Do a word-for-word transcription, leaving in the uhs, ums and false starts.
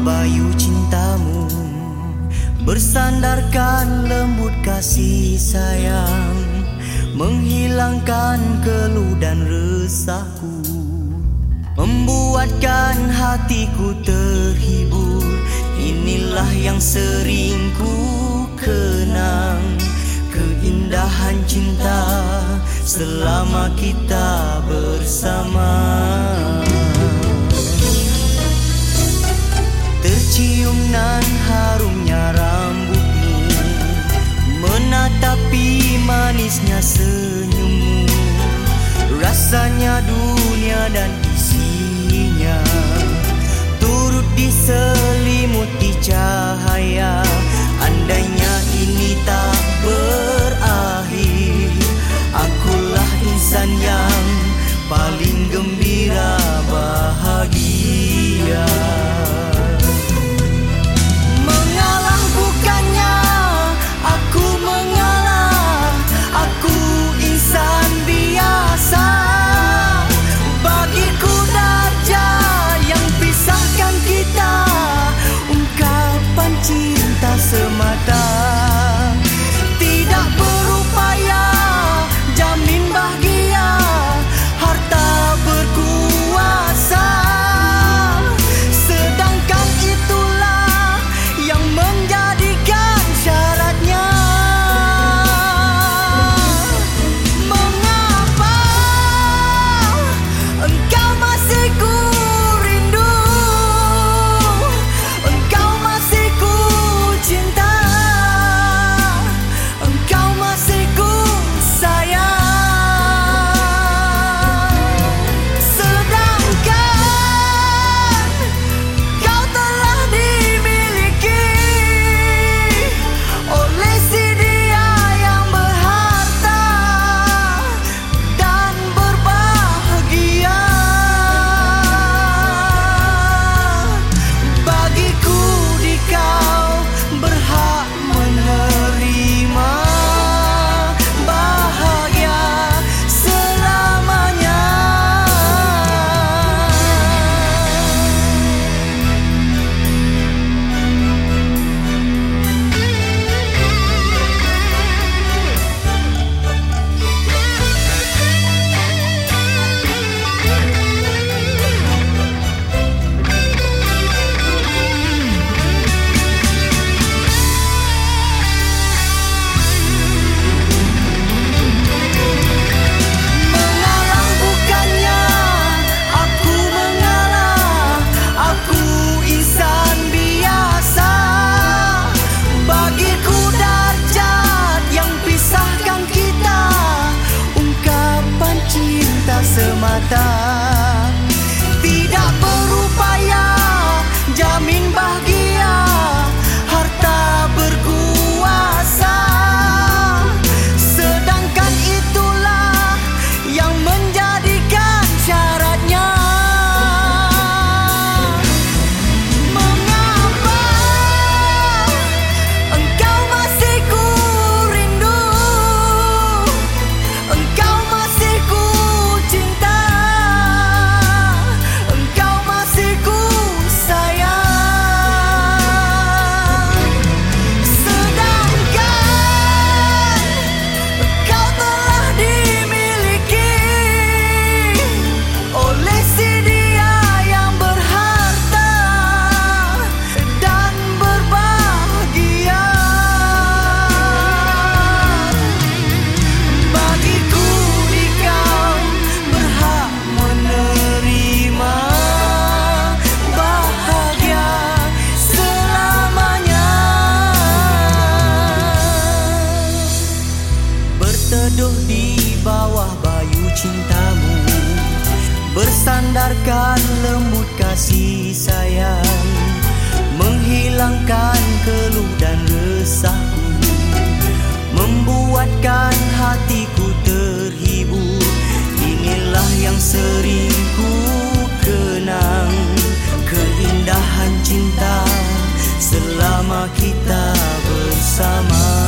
bayu cintamu, bersandarkan lembut kasih sayang, menghilangkan keluh dan resahku, membuatkan hatiku terhibur. Inilah yang sering ku kenang, keindahan cinta selama kita bersama. Tercium nan harumnya rambutmu, menatapi manisnya senyummu, rasanya dunia dan isinya turut diselimuti cahaya. Andainya ini tak berakhir, akulah insan yang paling gembira bahagia. Mengalah bukannya aku mengalah, aku insan biasa. Bagiku darjah yang pisahkan kita, ungkapan cinta semata. Tidak berupaya jamin bahagia, harta berkuasa, sedangkan itulah yang menjadikan syaratnya. Mengapa engkau masih ku rindu, engkau masih ku cinta, engkau masih ku sayang, sedangkan kau telah dimiliki oleh si dia yang berharta dan berbahagia. Bagiku di kau berhak menerima bahagia selamanya. Mengalah bukannya aku mengalah, aku insan biasa. Bagiku darjat yang pisahkan kita, ungkapan cinta semata. Tidak berupaya jamin bahagia, harta berkuasa, sedangkan itulah yang menjadikan syaratnya. Mengapa engkau masih ku rindu, engkau masih ku cinta, engkau masih ku sayang, sedangkan kau telah dimiliki oleh si dia yang berharta dan berbahagia. Bagiku di kau berhak menerima bahagia selamanya. Berteduh di bawah bayu cintamu, bersandarkan lembut kasih sayang, menghilangkan keluh dan resahku, membuatkan hatiku terhibur. Inilah yang sering ku kenang, keindahan cinta selama kita bersama.